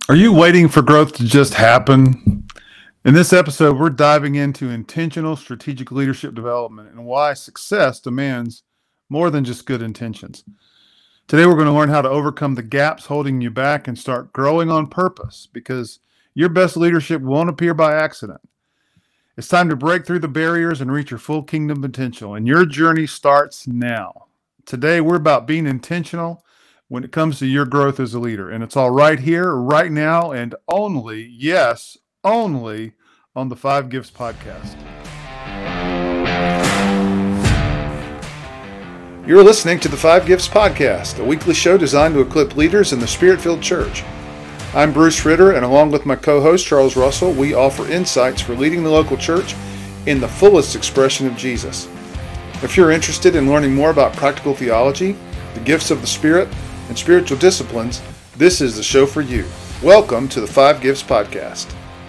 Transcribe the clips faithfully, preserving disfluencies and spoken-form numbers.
Are you waiting for growth to just happen? In this episode, we're diving into intentional strategic leadership development and why success demands more than just good intentions. Today, we're going to learn how to overcome the gaps holding you back and start growing on purpose, because your best leadership won't appear by accident. It's time to break through the barriers and reach your full kingdom potential, and your journey starts now. Today, we're about being intentional when it comes to your growth as a leader, and it's all right here, right now, and only, yes, only on the Five Gifts podcast. You're listening to the Five Gifts podcast, a weekly show designed to equip leaders in the Spirit-filled church. I'm Bruce Ritter, and along with my co-host Charles Russell, we offer insights for leading the local church in the fullest expression of Jesus. If you're interested in learning more about practical theology, the gifts of the Spirit, and spiritual disciplines, this is the show for you. Welcome to the Five Gifts podcast.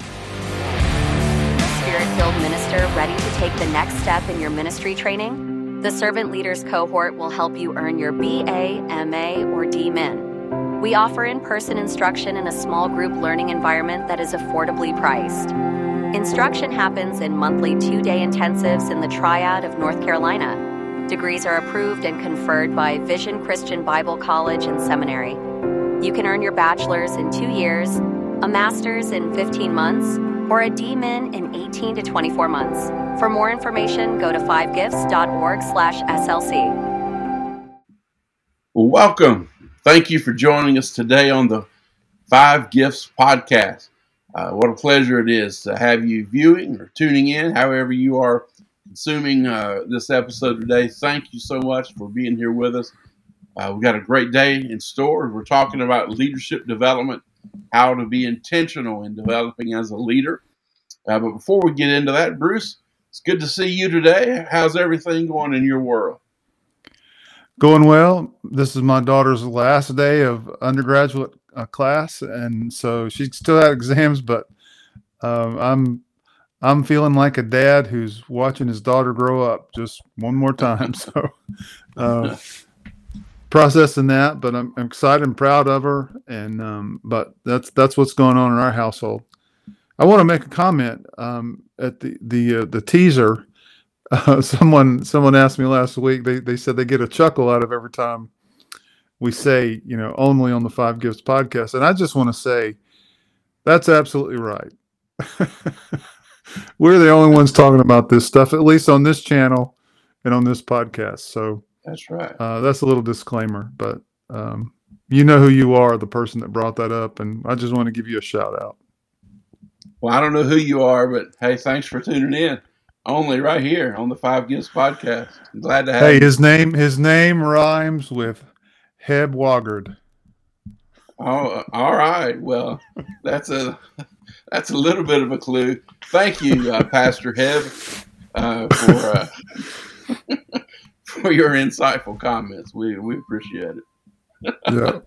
Spirit-filled minister ready to take the next step in your ministry training? The Servant Leaders Cohort will help you earn your B A, M A, or D Min. We offer in-person instruction in a small group learning environment that is affordably priced. Instruction happens in monthly two-day intensives in the Triad of North Carolina. Degrees are approved and conferred by Vision Christian Bible College and Seminary. You can earn your bachelor's in two years, a master's in fifteen months, or a D Min in eighteen to twenty-four months. For more information, go to fivegifts.org slash SLC. Welcome. Thank you for joining us today on the Five Gifts podcast. Uh, what a pleasure it is to have you viewing or tuning in, however you are consuming uh, this episode today. Thank you so much for being here with us. Uh, we've got a great day in store. We're talking about leadership development, how to be intentional in developing as a leader. Uh, but before we get into that, Bruce, it's good to see you today. How's everything going in your world? Going well. This is my daughter's last day of undergraduate uh, class, and so she still had exams, but um, I'm I'm feeling like a dad who's watching his daughter grow up just one more time. So uh, processing that, but I'm, I'm excited and proud of her, and um, but that's that's what's going on in our household. I want to make a comment um, at the the uh, the teaser. Uh, someone someone asked me last week. They they said they get a chuckle out of every time we say, you know, only on the Five Gifts podcast, and I just want to say that's absolutely right. We're the only ones talking about this stuff, at least on this channel and on this podcast. So that's right. Uh, that's a little disclaimer, but um, you know who you are, the person that brought that up, and I just want to give you a shout out. Well, I don't know who you are, but hey, thanks for tuning in. Only right here on the Five Gifts podcast. I'm glad to have hey, you. Hey, his name his name rhymes with Heb Wogard. Oh, all right. Well, that's a that's a little bit of a clue. Thank you, uh, Pastor Heb, uh, for uh, for your insightful comments. We we appreciate it.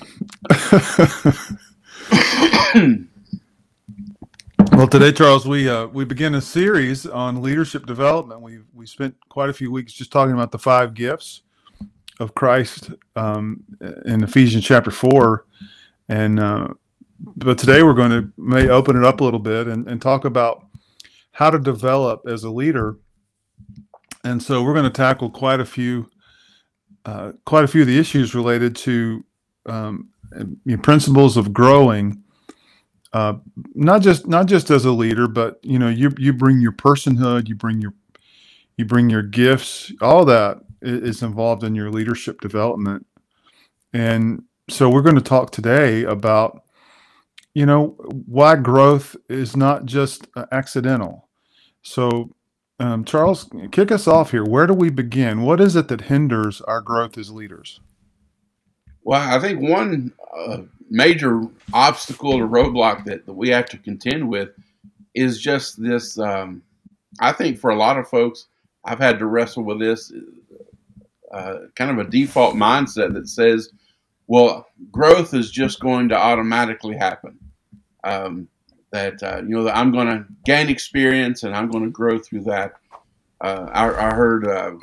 Yeah. Well, today, Charles, we uh, we begin a series on leadership development. We we spent quite a few weeks just talking about the five gifts of Christ um, in Ephesians chapter four, and uh, but today we're going to may open it up a little bit and, and talk about how to develop as a leader. And so we're going to tackle quite a few uh, quite a few of the issues related to um, you know, principles of growing. Uh, not just not just as a leader, but you know, you you bring your personhood, you bring your you bring your gifts, all that is involved in your leadership development. And so we're going to talk today about, you know, why growth is not just accidental. So, um, Charles, kick us off here. Where do we begin? What is it that hinders our growth as leaders? Well, I think one uh, major obstacle or roadblock that, that we have to contend with is just this. Um, I think for a lot of folks, I've had to wrestle with this uh, kind of a default mindset that says, well, growth is just going to automatically happen. Um, that, uh, you know, that I'm going to gain experience and I'm going to grow through that. Uh, I, I heard, uh,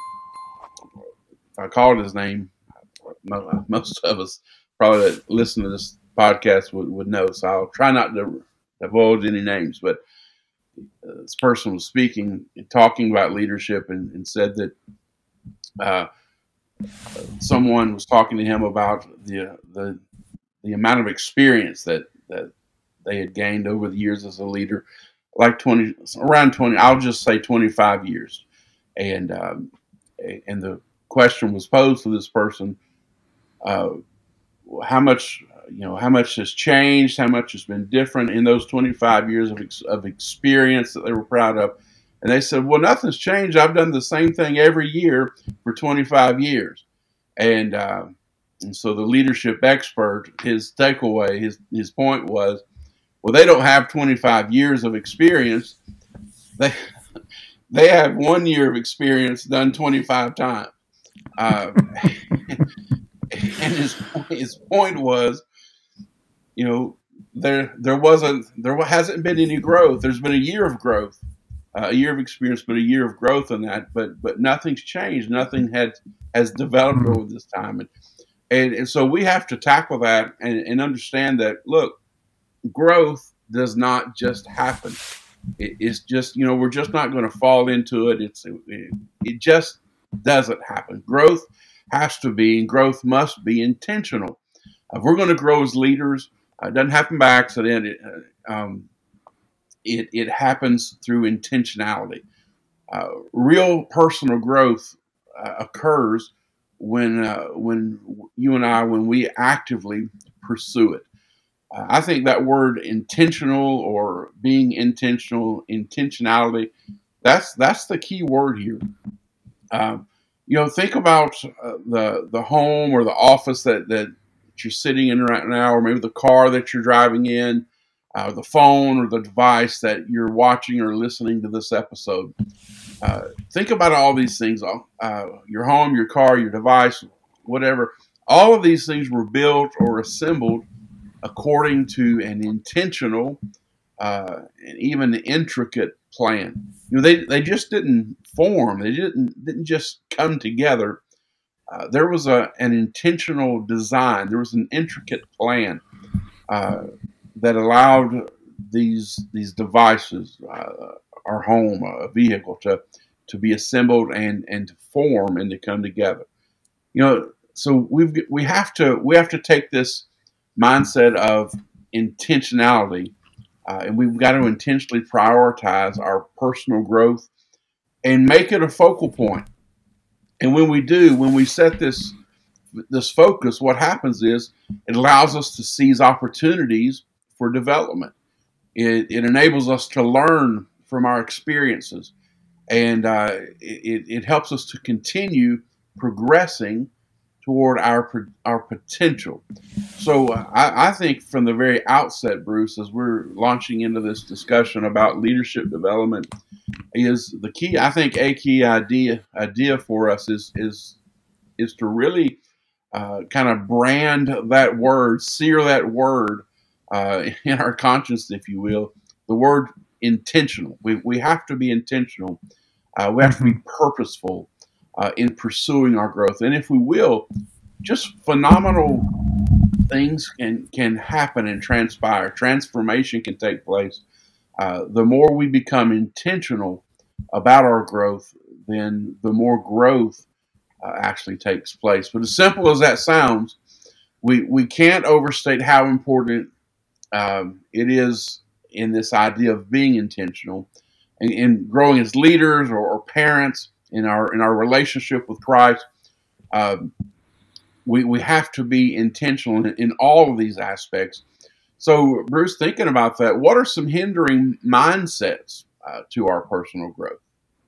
if I called his name, most of us probably that listen to this podcast would, would know. So I'll try not to divulge any names. But uh, this person was speaking and talking about leadership and, and said that uh, someone was talking to him about the the the amount of experience that that they had gained over the years as a leader, like twenty, around twenty. I'll just say twenty-five years, and um, and the question was posed to this person: uh, how much, you know, how much has changed? How much has been different in those twenty-five years of ex- of experience that they were proud of? And they said, well, nothing's changed. I've done the same thing every year for twenty-five years. And, uh, and so the leadership expert, his takeaway, his, his point was, well, they don't have twenty-five years of experience. They, they have one year of experience done twenty-five times. Uh, and his, his point was, you know, there, there wasn't, there hasn't been any growth. There's been a year of growth. Uh, a year of experience, but a year of growth in that. But but nothing's changed. Nothing had has developed over this time, and and, and so we have to tackle that and, and understand that. Look, growth does not just happen. It, it's just you know we're just not going to fall into it. It's it, it just doesn't happen. Growth has to be, and growth must be intentional. If we're going to grow as leaders, uh, it doesn't happen by accident. It, uh, um, It, it happens through intentionality. Uh, real personal growth uh, occurs when uh, when you and I, when we actively pursue it. Uh, I think that word intentional or being intentional, intentionality, that's that's the key word here. Uh, you know, think about uh, the the home or the office that, that you're sitting in right now, or maybe the car that you're driving in. Uh, the phone or the device that you're watching or listening to this episode. Uh, think about all these things, uh, your home, your car, your device, whatever. All of these things were built or assembled according to an intentional uh, and even intricate plan. You know, they, they just didn't form. They didn't, didn't just come together. Uh, there was a, an intentional design. There was an intricate plan. Uh, that allowed these these devices, uh, our home, a vehicle, to to be assembled and and to form and to come together. You know, so we've we have to we have to take this mindset of intentionality, uh, and we've got to intentionally prioritize our personal growth and make it a focal point. And when we do, when we set this this focus, what happens is it allows us to seize opportunities for development. It, it enables us to learn from our experiences, and uh, it, it helps us to continue progressing toward our our potential. So uh, I, I think from the very outset, Bruce, as we're launching into this discussion about leadership development, is the key. I think a key idea idea for us is is is to really uh, kind of brand that word, sear that word. Uh, in our conscience, if you will, the word intentional. We we have to be intentional. Uh, we have to be purposeful uh, in pursuing our growth. And if we will, just phenomenal things can can happen and transpire. Transformation can take place. Uh, the more we become intentional about our growth, then the more growth uh, actually takes place. But as simple as that sounds, we we can't overstate how important Um, it is in this idea of being intentional and, and growing as leaders or, or parents in our in our relationship with Christ. Um, we we have to be intentional in, in all of these aspects. So, Bruce, thinking about that, what are some hindering mindsets uh, to our personal growth?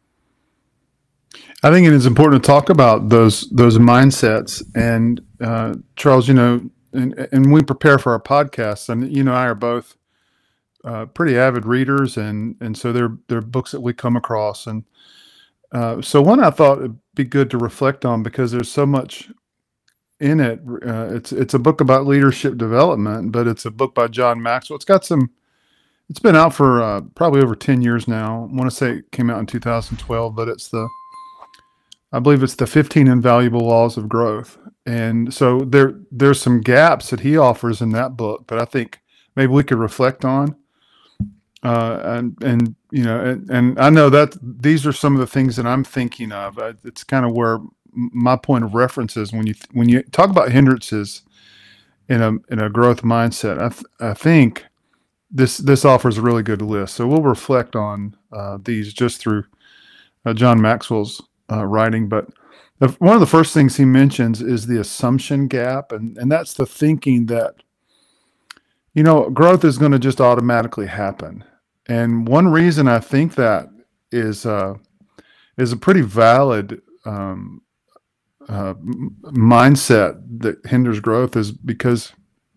I think it is important to talk about those those mindsets. And uh, Charles, you know. And, and we prepare for our podcasts, and you know, I are both uh, pretty avid readers, and and so they're they're books that we come across, and uh, so one I thought it'd be good to reflect on because there's so much in it. Uh, it's it's a book about leadership development, but it's a book by John Maxwell. It's got some. It's been out for uh, probably over ten years now. I want to say it came out in two thousand twelve, but it's the I believe it's the fifteen Invaluable Laws of Growth. And so there there's some gaps that he offers in that book that I think maybe we could reflect on. Uh, and, and, you know, and, and I know that these are some of the things that I'm thinking of. Uh, It's kind of where my point of reference is when you, when you talk about hindrances in a, in a growth mindset. I, th- I think this, this offers a really good list. So we'll reflect on, uh, these just through, uh, John Maxwell's, uh, writing. But the, one of the first things he mentions is the assumption gap. And, and that's the thinking that, you know, growth is going to just automatically happen. And one reason I think that is uh, is a pretty valid um, uh, m- mindset that hinders growth is because,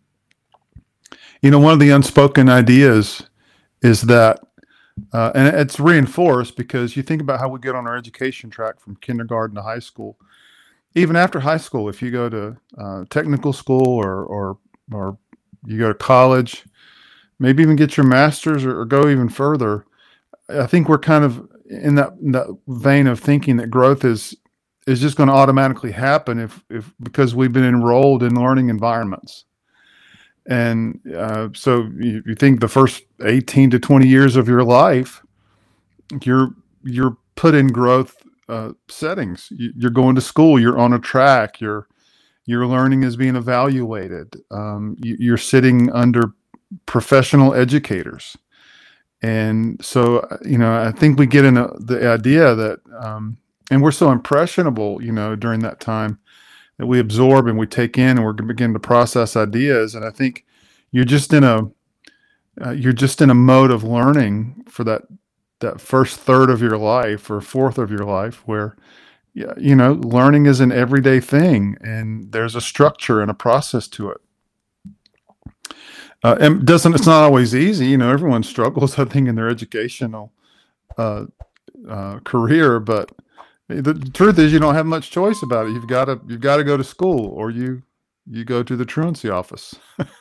you know, one of the unspoken ideas is that, uh, and it's reinforced because you think about how we get on our education track from kindergarten to high school. Even after high school, if you go to uh, technical school or, or, or you go to college, maybe even get your master's or, or go even further. I think we're kind of in that, in that vein of thinking that growth is is just going to automatically happen if if because we've been enrolled in learning environments. And uh, so you, you think the first eighteen to twenty years of your life, you're you're put in growth uh, settings. You, you're going to school. You're on a track. You're your learning is being evaluated. Um, you, you're sitting under professional educators. And so, you know, I think we get in a, the idea that, um, and we're so impressionable, you know, during that time that we absorb and we take in and we're going to begin to process ideas. And I think you're just in a, uh, you're just in a mode of learning for that, that first third of your life or fourth of your life where, yeah, you know, learning is an everyday thing and there's a structure and a process to it. Uh, and doesn't, it's not always easy. You know, everyone struggles, I think, in their educational uh, uh, career, but the truth is you don't have much choice about it. You've got to, you've got to go to school or you, you go to the truancy office.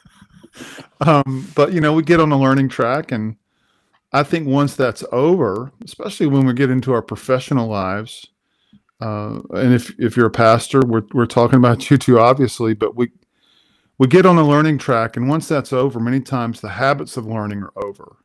um, but, you know, we get on the learning track. And I think once that's over, especially when we get into our professional lives, uh, and if, if you're a pastor, we're, we're talking about you too, obviously, but we, we get on a learning track. And once that's over, many times the habits of learning are over.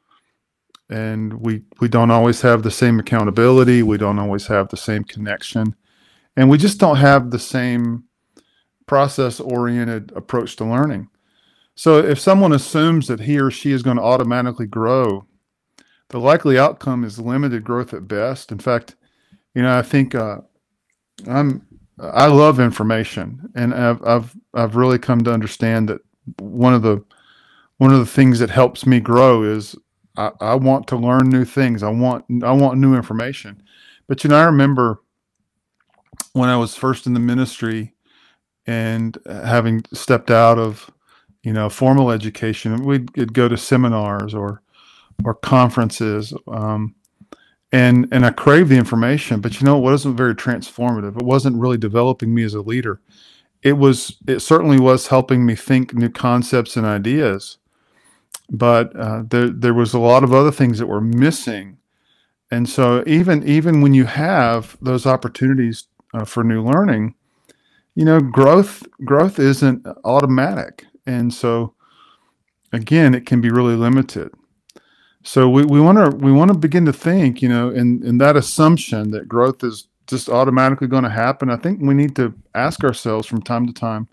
And we, we don't always have the same accountability. We don't always have the same connection. And we just don't have the same process-oriented approach to learning. So if someone assumes that he or she is going to automatically grow, the likely outcome is limited growth at best. In fact, you know, I think uh, I'm I love information, and I've I've I've really come to understand that one of the one of the things that helps me grow is I, I want to learn new things. I want I want new information. But you know, I remember when I was first in the ministry and having stepped out of, you know, formal education, we'd go to seminars or or conferences, um, and and I craved the information. But you know, it wasn't very transformative. It wasn't really developing me as a leader. It was. It certainly was helping me think new concepts and ideas. But uh, there there was a lot of other things that were missing. And so even even when you have those opportunities uh, for new learning, you know, growth growth isn't automatic. And so again, it can be really limited. So we, we want to we want to begin to think, you know, in, in that assumption that growth is just automatically going to happen. I think we need to ask ourselves from time to time,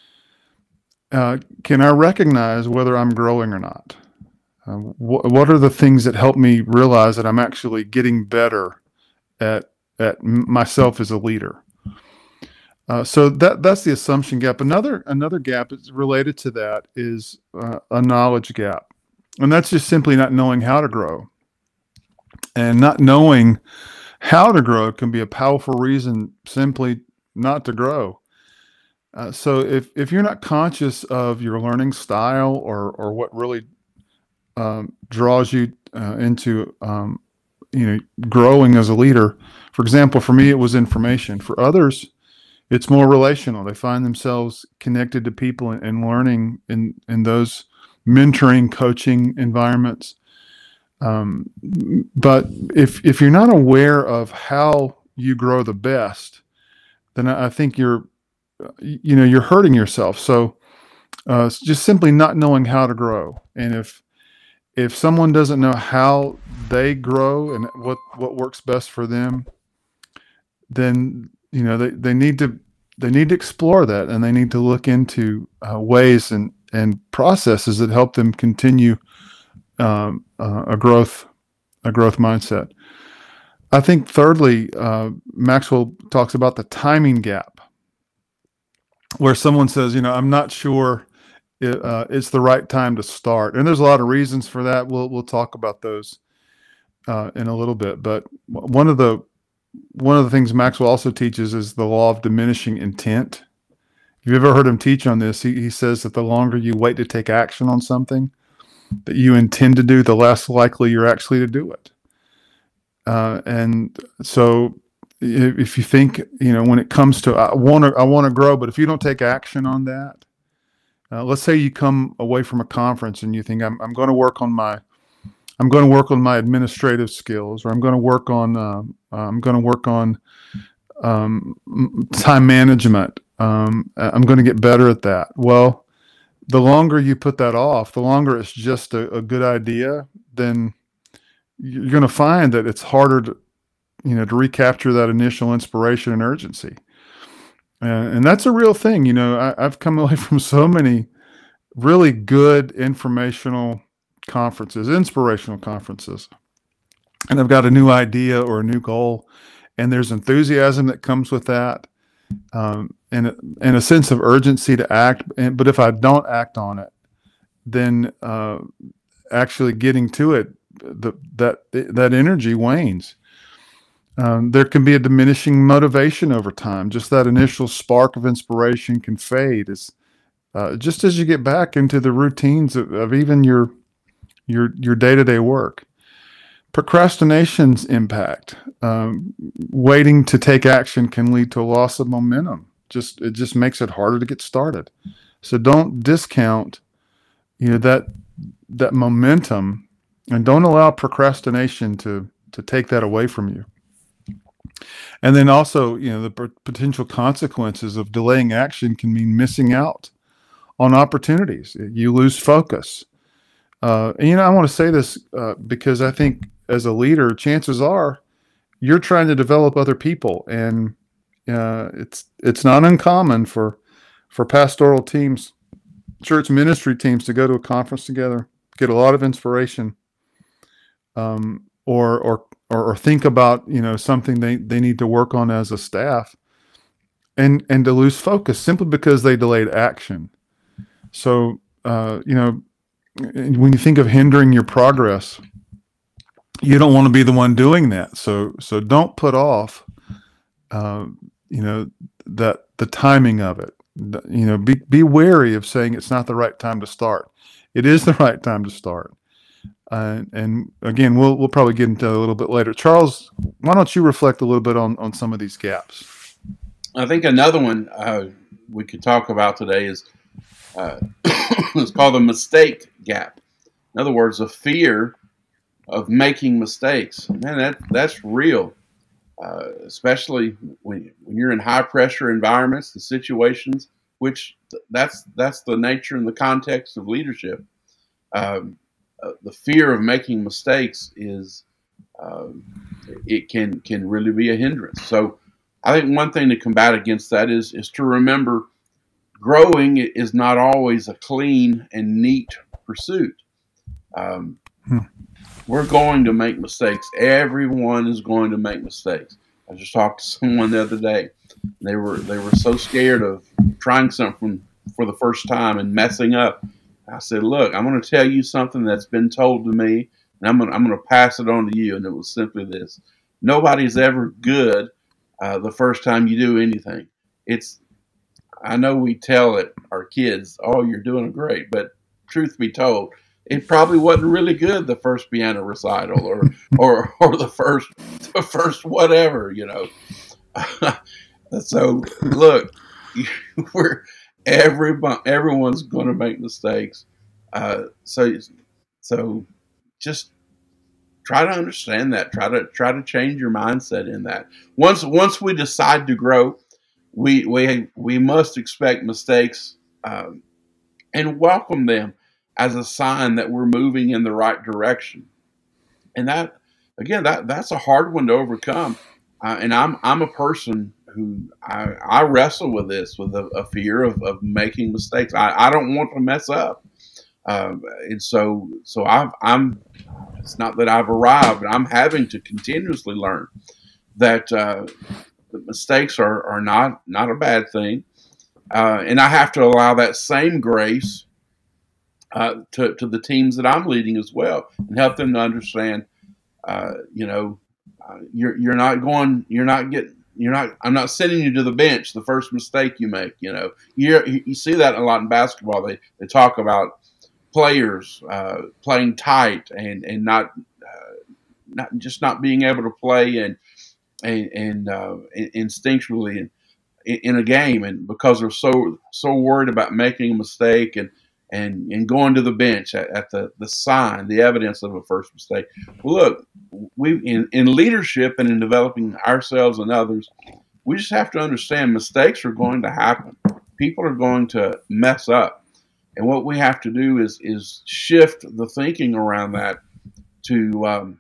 uh, can I recognize whether I'm growing or not? Uh, wh- what are the things that help me realize that I'm actually getting better at at m- myself as a leader? Uh, so that that's the assumption gap. Another another gap that's related to that is uh, a knowledge gap. And that's just simply not knowing how to grow. And not knowing how to grow can be a powerful reason simply not to grow. Uh, so if, if you're not conscious of your learning style or, or what really um, draws you uh, into um, you know, growing as a leader, for example, for me, it was information. For others, it's more relational. They find themselves connected to people and, and learning in, in those mentoring, coaching environments. Um, but if if you're not aware of how you grow the best, then I think you're, you know, you're hurting yourself. So uh, it's just simply not knowing how to grow. And if if someone doesn't know how they grow and what what works best for them, then you know they, they need to they need to explore that, and they need to look into uh, ways and and processes that help them continue um, uh, a growth a growth mindset. I think thirdly, uh, Maxwell talks about the timing gap, where someone says, you know, I'm not sure it, uh, it's the right time to start, and there's a lot of reasons for that. We'll we'll talk about those uh, in a little bit. But one of the one of the things Maxwell also teaches is the law of diminishing intent. If you've ever heard him teach on this, he, he says that the longer you wait to take action on something that you intend to do, the less likely you're actually to do it. Uh, and so if, if you think, you know, when it comes to, I want to, I want to grow, but if you don't take action on that, uh, let's say you come away from a conference and you think, I'm, I'm going to work on my, I'm going to work on my administrative skills, or I'm going to work on, uh, I'm going to work on um, time management. Um, I'm going to get better at that. Well, the longer you put that off, the longer it's just a, a good idea, then you're going to find that it's harder to, you know, to recapture that initial inspiration and urgency. Uh, and that's a real thing. You know, I, I've come away from so many really good informational conferences, inspirational conferences, and I've got a new idea or a new goal, and there's enthusiasm that comes with that, um, and, and a sense of urgency to act. And, but if I don't act on it, then uh, actually getting to it, the, that that energy wanes. Um, there can be a diminishing motivation over time. Just that initial spark of inspiration can fade as uh, just as you get back into the routines of, of even your your your day-to-day work. Procrastination's impact. Um, waiting to take action can lead to a loss of momentum. Just it just makes it harder to get started. So don't discount, you know, that that momentum, and don't allow procrastination to to take that away from you. And then also, you know, the p- potential consequences of delaying action can mean missing out on opportunities. You lose focus. Uh, and, you know, I want to say this uh, because I think as a leader, chances are you're trying to develop other people, and uh, it's it's not uncommon for for pastoral teams, church ministry teams, to go to a conference together, get a lot of inspiration, um, or or or or think about, you know, something they, they need to work on as a staff, and and to lose focus simply because they delayed action. So uh, you know, when you think of hindering your progress, you don't want to be the one doing that. So so don't put off, uh, you know, that the timing of it. You know, be be wary of saying it's not the right time to start. It is the right time to start. Uh, and again, we'll we'll probably get into it a little bit later. Charles, why don't you reflect a little bit on, on some of these gaps? I think another one uh, we could talk about today is uh, it's called the mistake gap. In other words, a fear of making mistakes. Man, that that's real, uh, especially when when you're in high pressure environments and situations. Which that's that's the nature and the context of leadership. Um, uh, the fear of making mistakes is uh, it can can really be a hindrance. So I think one thing to combat against that is is to remember growing is not always a clean and neat pursuit. Um, hmm. We're going to make mistakes. Everyone is going to make mistakes. I just talked to someone the other day. They were they were so scared of trying something for the first time and messing up. I said, "Look, I'm going to tell you something that's been told to me, and I'm going I'm going to pass it on to you." And it was simply this: nobody's ever good uh, the first time you do anything. It's I know we tell it our kids, "Oh, you're doing great," but truth be told, it probably wasn't really good the first piano recital or or or the first the first whatever, you know. So look, we're everyone everyone's going to make mistakes. Uh, so so just try to understand that. Try to try to change your mindset in that. Once once we decide to grow, we we we must expect mistakes, um, and welcome them as a sign that we're moving in the right direction. And that, again, that that's a hard one to overcome. Uh, and I'm I'm a person who I, I wrestle with this, with a, a fear of, of making mistakes. I, I don't want to mess up, um, and so so I've, I'm. It's not that I've arrived, but I'm having to continuously learn that, uh, that mistakes are, are not not a bad thing, uh, and I have to allow that same grace uh, to to the teams that I'm leading as well, and help them to understand. Uh, you know, uh, you're you're not going. You're not getting. You're not. I'm not sending you to the bench the first mistake you make. You know, you you see that a lot in basketball. They they talk about players uh, playing tight and and not uh, not just not being able to play and and, and uh, instinctually in, in a game, and because they're so so worried about making a mistake and and and going to the bench at, at the the sign, the evidence of a first mistake. Well, look, we in, in leadership and in developing ourselves and others, we just have to understand mistakes are going to happen. People are going to mess up, and what we have to do is is shift the thinking around that to um,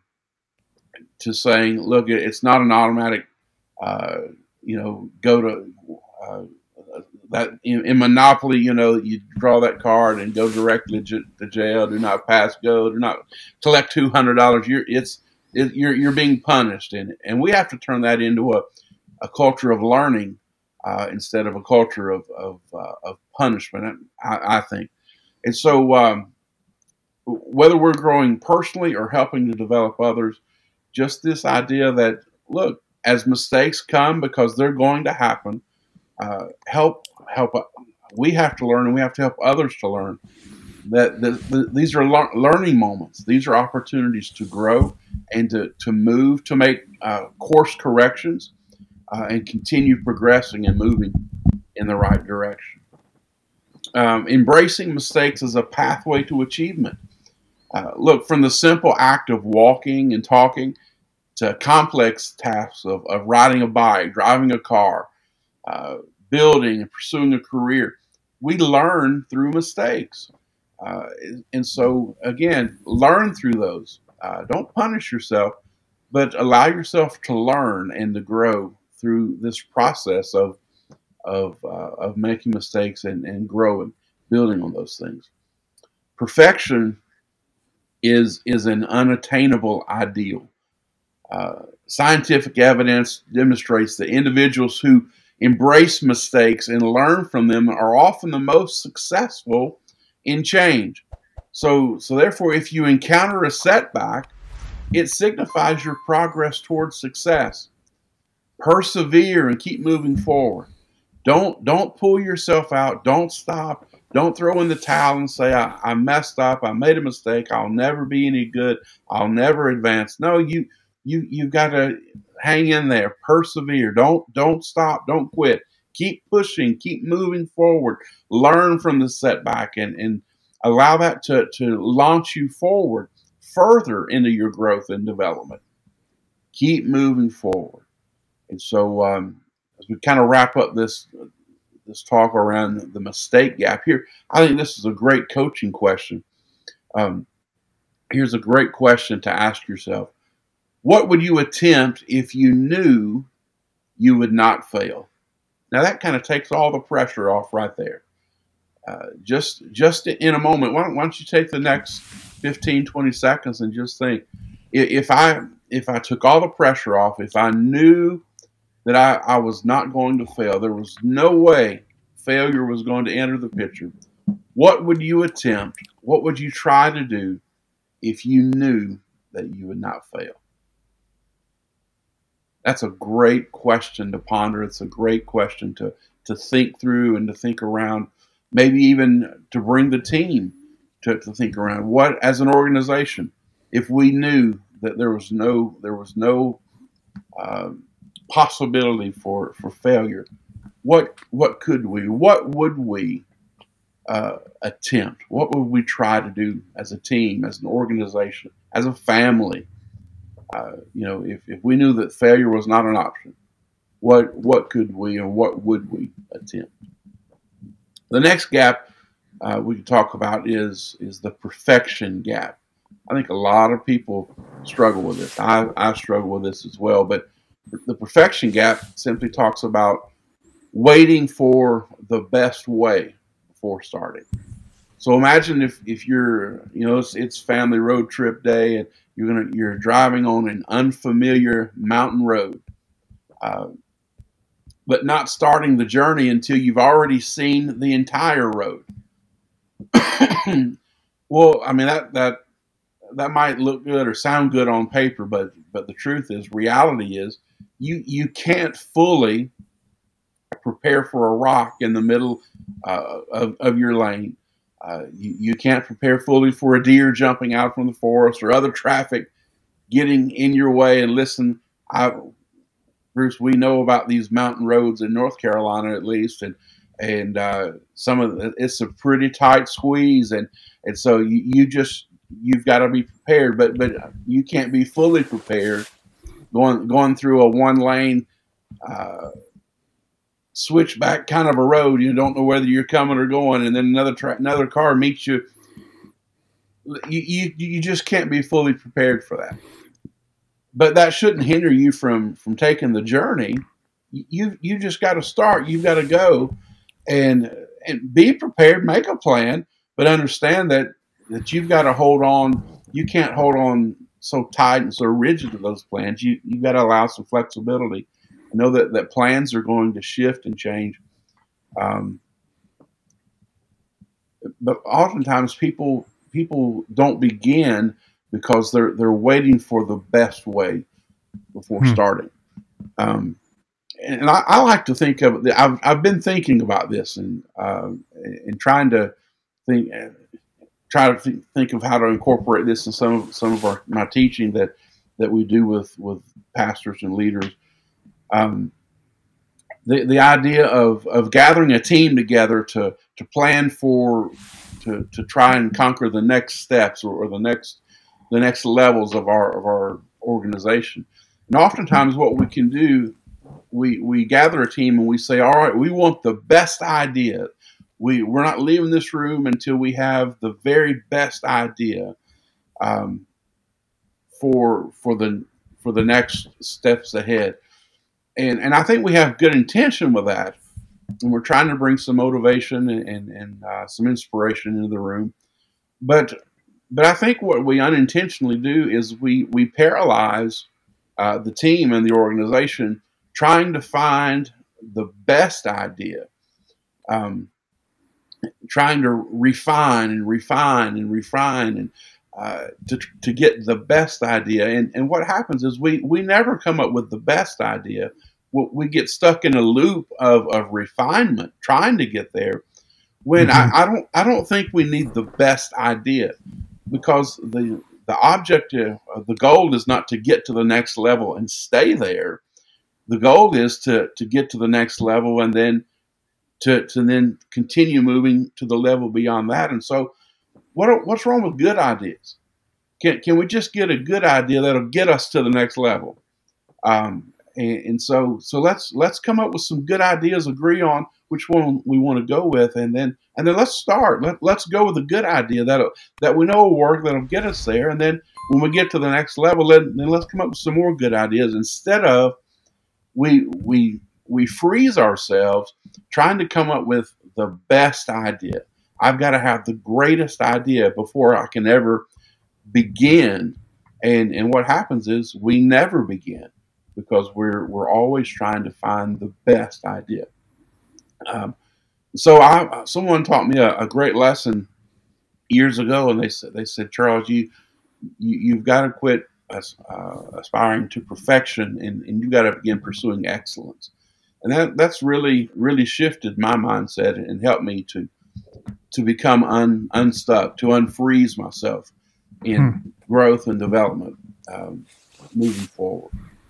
to saying, look, it's not an automatic, uh, you know, go to uh, that in, in Monopoly, you know, you draw that card and go directly to, to jail. Do not pass go. Do not collect two hundred dollars. You're it's it, you're you're being punished, and and we have to turn that into a, a culture of learning uh, instead of a culture of of, uh, of punishment. I, I think, and so um, whether we're growing personally or helping to develop others, just this idea that, look, as mistakes come, because they're going to happen, uh, help help. We have to learn, and we have to help others to learn that the, the, these are lear- learning moments. These are opportunities to grow and to to move, to make uh, course corrections, uh, and continue progressing and moving in the right direction. Um, embracing mistakes as a pathway to achievement. Uh, look, from the simple act of walking and talking to complex tasks of, of riding a bike, driving a car, uh, building and pursuing a career, we learn through mistakes. Uh, and so, again, learn through those. Uh, don't punish yourself, but allow yourself to learn and to grow through this process of of uh, of making mistakes and, and growing, building on those things. Perfection is is an unattainable ideal. Uh, scientific evidence demonstrates that individuals who embrace mistakes and learn from them are often the most successful in change. So, so therefore, if you encounter a setback, it signifies your progress towards success. Persevere and keep moving forward. Don't don't pull yourself out. Don't stop. Don't throw in the towel and say, I, I messed up. I made a mistake. I'll never be any good. I'll never advance. No, you you you've got to hang in there. Persevere. Don't don't stop. Don't quit. Keep pushing. Keep moving forward. Learn from the setback and, and allow that to, to launch you forward further into your growth and development. Keep moving forward. And so um, as we kind of wrap up this this talk around the mistake gap here, I think this is a great coaching question. Um, here's a great question to ask yourself. What would you attempt if you knew you would not fail? Now that kind of takes all the pressure off right there. Uh, just just in a moment, why don't, why don't you take the next fifteen, twenty seconds and just think, if I if I took all the pressure off, if I knew that I, I was not going to fail, there was no way failure was going to enter the picture, what would you attempt? What would you try to do if you knew that you would not fail? That's a great question to ponder. It's a great question to, to think through and to think around, maybe even to bring the team to, to think around. What, as an organization, if we knew that there was no there was no uh, possibility for, for failure, what what could we, what would we uh, attempt? What would we try to do as a team, as an organization, as a family, Uh, you know, if, if we knew that failure was not an option, what what could we or what would we attempt? The next gap uh, we can talk about is is the perfection gap. I think a lot of people struggle with this. I, I struggle with this as well. But the perfection gap simply talks about waiting for the best way before starting. So imagine if, if you're, you know, it's, it's family road trip day and you're gonna you're driving on an unfamiliar mountain road, uh, but not starting the journey until you've already seen the entire road. Well, I mean that that that might look good or sound good on paper, but but the truth is, reality is, you you can't fully prepare for a rock in the middle uh, of, of your lane. Uh, you, you can't prepare fully for a deer jumping out from the forest or other traffic getting in your way. And listen, I, Bruce, we know about these mountain roads in North Carolina, at least, and and uh, some of the, it's a pretty tight squeeze, and and so you, you just you've got to be prepared, but but you can't be fully prepared going going through a one lane uh, switchback kind of a road. You don't know whether you're coming or going, and then another tra- another car meets you. You, you. you just can't be fully prepared for that. But that shouldn't hinder you from from taking the journey. You you just got to start. You've got to go and and be prepared. Make a plan, but understand that that you've got to hold on. You can't hold on so tight and so rigid to those plans. You you've got to allow some flexibility. I know that, that plans are going to shift and change. Um, but oftentimes people people don't begin because they're they're waiting for the best way before hmm. starting. Um, and I, I like to think of it. I've I've been thinking about this and uh, and trying to think try to think, think of how to incorporate this in some of some of our my teaching that that we do with with pastors and leaders. Um, the the idea of, of gathering a team together to to plan for to, to try and conquer the next steps or, or the next the next levels of our of our organization. And oftentimes what we can do, we we gather a team and we say, all right, we want the best idea. We we're not leaving this room until we have the very best idea um, for for the for the next steps ahead. And and I think we have good intention with that, and we're trying to bring some motivation and and, and uh, some inspiration into the room. But but I think what we unintentionally do is we we paralyze uh, the team and the organization trying to find the best idea, um, trying to refine and refine and refine and uh, to to get the best idea. And and what happens is we we never come up with the best idea. We get stuck in a loop of, of refinement, trying to get there. When mm-hmm. I, I don't, I don't think we need the best idea, because the the objective, the goal is not to get to the next level and stay there. The goal is to to get to the next level and then to to then continue moving to the level beyond that. And so, what what's wrong with good ideas? Can can we just get a good idea that'll get us to the next level? Um, And, and so, so let's let's come up with some good ideas. Agree on which one we want to go with, and then and then let's start. Let let's go with a good idea that that we know will work, that'll get us there. And then when we get to the next level, then, then let's come up with some more good ideas. Instead of we we we freeze ourselves trying to come up with the best idea. I've got to have the greatest idea before I can ever begin. And and what happens is we never begin, because we're we're always trying to find the best idea. Um, so I someone taught me a, a great lesson years ago, and they said they said Charles, you, you you've got to quit uh, aspiring to perfection, and, and you've got to begin pursuing excellence. And that that's really really shifted my mindset and helped me to to become un, unstuck, to unfreeze myself in hmm. growth and development, um, moving forward.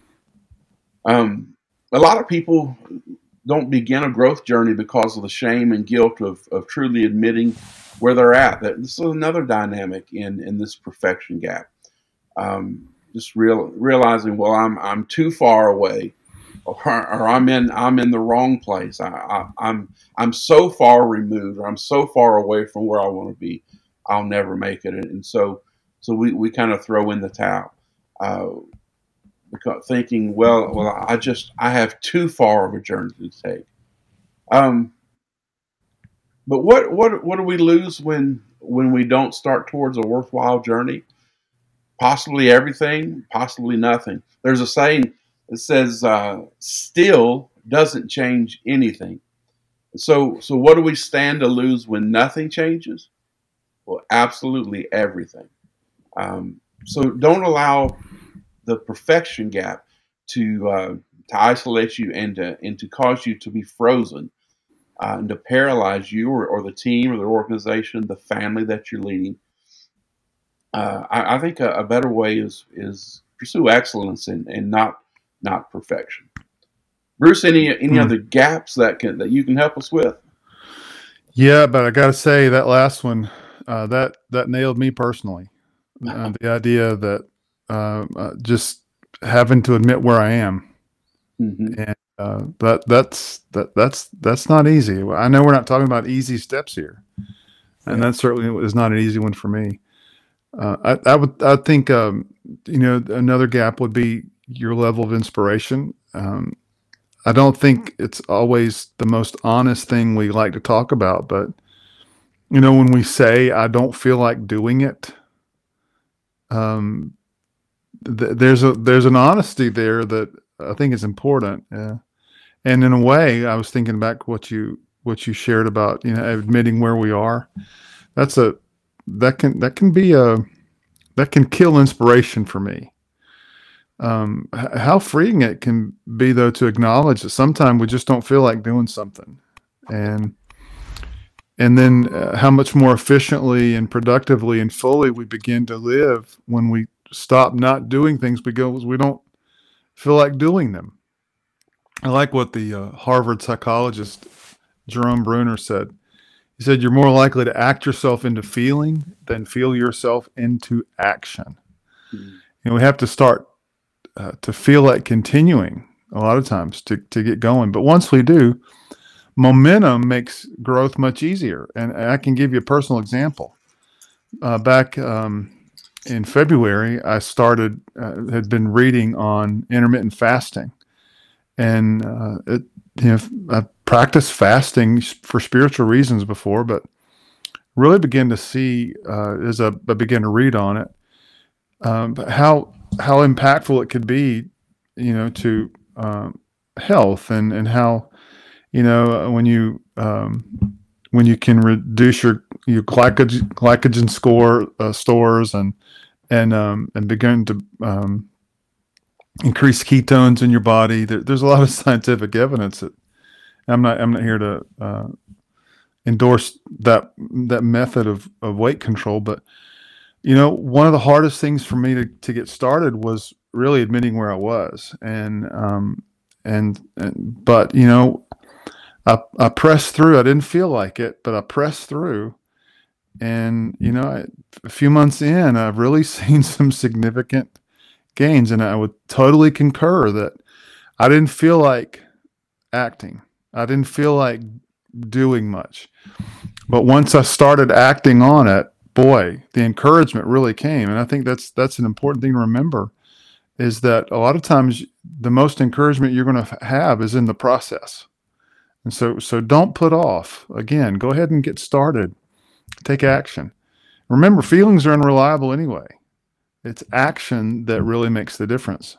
Um, a lot of people don't begin a growth journey because of the shame and guilt of, of truly admitting where they're at. That this is another dynamic in, in this perfection gap. Um, just real realizing, well, I'm I'm too far away, or, or I'm in I'm in the wrong place. I, I, I'm I'm so far removed, or I'm so far away from where I want to be. I'll never make it, and, and so so we, we kind of throw in the towel, uh, because thinking, well, well, I just I have too far of a journey to take. Um, but what what what do we lose when when we don't start towards a worthwhile journey? Possibly everything, possibly nothing. There's a saying that says, uh, "Still doesn't change anything." So, so what do we stand to lose when nothing changes? Well, absolutely everything. Um, so, don't allow the perfection gap to uh, to isolate you and to and to cause you to be frozen, uh, and to paralyze you or, or the team or the organization, the family that you're leading. Uh, I, I think a, a better way is is pursue excellence and, and not not perfection. Bruce, any any Hmm. other gaps that can that you can help us with? Yeah, but I got to say that last one, uh, that that nailed me personally. Uh, the idea that uh, uh, just having to admit where I am, Mm-hmm. and uh, that that's that that's that's not easy. I know we're not talking about easy steps here, and Yeah. that certainly is not an easy one for me. Uh, I, I would I think um, you know another gap would be your level of inspiration. Um, I don't think it's always the most honest thing we like to talk about, but you know when we say I don't feel like doing it, um, th- there's a there's an honesty there that I think is important. Yeah. And in a way, I was thinking back what you what you shared about you know admitting where we are. That's a that can that can be a that can kill inspiration for me. Um, h- how freeing it can be though to acknowledge that sometimes we just don't feel like doing something, and and then uh, how much more efficiently and productively and fully we begin to live when we stop not doing things because we don't feel like doing them. I like what the uh, Harvard psychologist Jerome Bruner said. He said, "You're more likely to act yourself into feeling than feel yourself into action." Mm-hmm. And we have to start uh, to feel like continuing a lot of times to, to get going. But once we do, momentum makes growth much easier. And I can give you a personal example. Uh, back um, in February, I started, uh, had been reading on intermittent fasting. And uh, it, you know, I practiced fasting for spiritual reasons before, but really began to see uh, as I, I began to read on it, um, how how impactful it could be, you know, to um, health and and how you know when you um, when you can reduce your your glycogen glycogen score uh, stores and and um, and begin to um, increase ketones in your body. There, there's a lot of scientific evidence that I'm not I'm not here to uh, endorse that that method of, of weight control, but you know, one of the hardest things for me to, to get started was really admitting where I was, and um, and, and but you know, I I pressed through. I didn't feel like it, but I pressed through, and you know, I, a few months in, I've really seen some significant gains, and I would totally concur that I didn't feel like acting. I didn't feel like doing much, but once I started acting on it, boy, the encouragement really came. And I think that's that's an important thing to remember is that a lot of times the most encouragement you're going to have is in the process. And so so don't put off. Again, go ahead and get started. Take action. Remember, feelings are unreliable anyway. It's action that really makes the difference.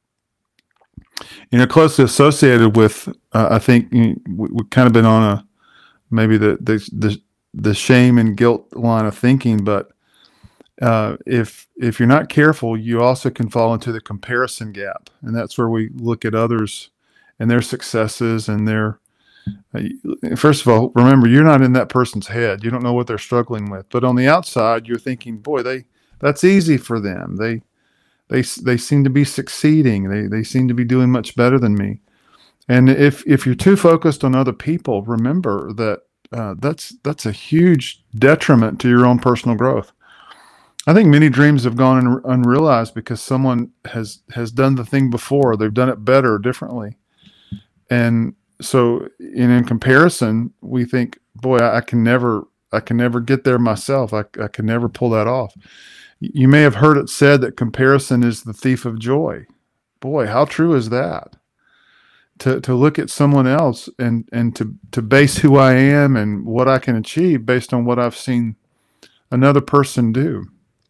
You know, closely associated with, uh, I think you know, we, we've kind of been on a maybe the the the the shame and guilt line of thinking, but uh, if if you're not careful, you also can fall into the comparison gap, and that's where we look at others and their successes and their. Uh, first of all, remember you're not in that person's head. You don't know what they're struggling with, but on the outside, you're thinking, "Boy, they that's easy for them. They they they seem to be succeeding. They they seem to be doing much better than me." And if if you're too focused on other people, remember that. Uh, that's that's a huge detriment to your own personal growth. I think many dreams have gone un- unrealized because someone has has done the thing before. They've done it better, differently, and so in, in comparison, we think, "Boy, I, I can never, I can never get there myself. I, I can never pull that off." You may have heard it said that comparison is the thief of joy. Boy, how true is that? To to look at someone else and and to to base who I am and what I can achieve based on what I've seen another person do.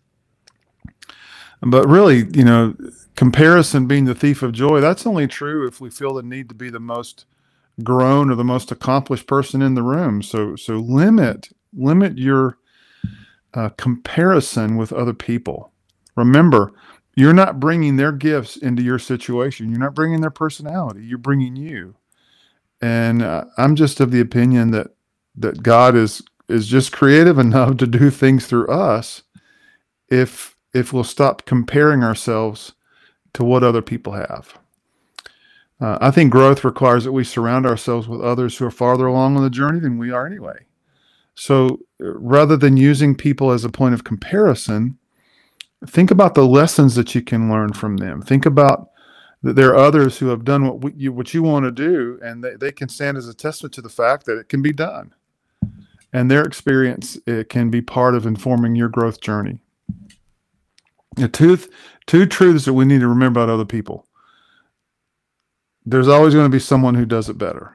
But really, you know, comparison being the thief of joy, that's only true if we feel the need to be the most grown or the most accomplished person in the room. So so limit limit your uh, comparison with other people. Remember, you're not bringing their gifts into your situation. You're not bringing their personality. You're bringing you. And uh, I'm just of the opinion that that God is is just creative enough to do things through us if if we'll stop comparing ourselves to what other people have. Uh, I think growth requires that we surround ourselves with others who are farther along on the journey than we are anyway. So uh, rather than using people as a point of comparison, think about the lessons that you can learn from them. Think about that there are others who have done what we, you what you want to do, and they, they can stand as a testament to the fact that it can be done. And their experience, it can be part of informing your growth journey. The two, two truths that we need to remember about other people. There's always going to be someone who does it better.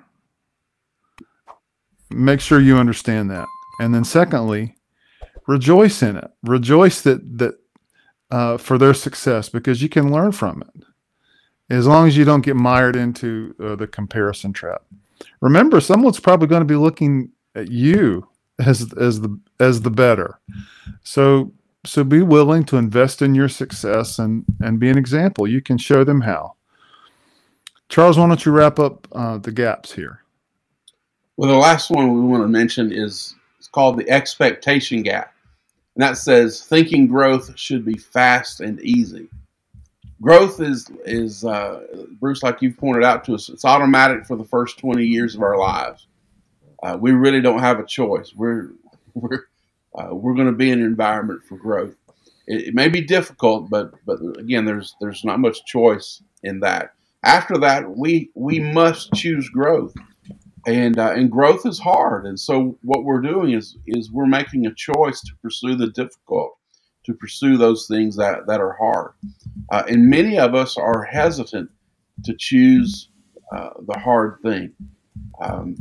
Make sure you understand that. And then secondly, rejoice in it. Rejoice that that uh, for their success, because you can learn from it. As long as you don't get mired into uh, the comparison trap. Remember, someone's probably going to be looking at you as as the as the better. So so be willing to invest in your success and and be an example. You can show them how. Charles, why don't you wrap up uh, the gaps here? Well, the last one we want to mention is it's called the expectation gap. And that says thinking growth should be fast and easy. Growth is, is uh, Bruce, like you've pointed out to us, it's automatic for the first twenty years of our lives. Uh, we really don't have a choice. We're, we're, uh, we're going to be in an environment for growth. It, it may be difficult, but, but again, there's, there's not much choice in that. After that, we, we must choose growth. And uh, and growth is hard, and so what we're doing is is we're making a choice to pursue the difficult, to pursue those things that, that are hard. Uh, and many of us are hesitant to choose uh, the hard thing. Um,